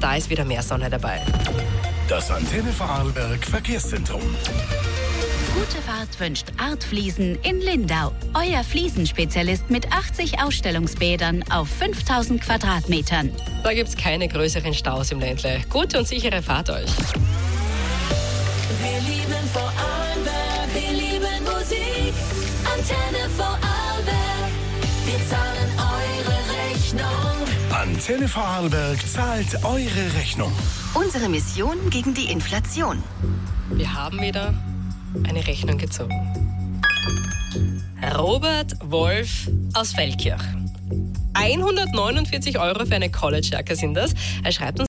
da ist wieder mehr Sonne dabei. Das Antenne Vorarlberg Verkehrszentrum. Gute Fahrt wünscht Artfliesen in Lindau. Euer Fliesenspezialist mit 80 Ausstellungsbädern auf 5000 Quadratmetern. Da gibt's keine größeren Staus im Ländle. Gute und sichere Fahrt euch. Wir lieben Vorarlberg, wir lieben Musik. Antenne Vorarlberg, wir zahlen eure Rechnung. Antenne Vorarlberg zahlt eure Rechnung. Unsere Mission gegen die Inflation. Wir haben wieder eine Rechnung gezogen. Robert Wolf aus Feldkirch. 149 € für eine Collegejacke sind das. Er schreibt uns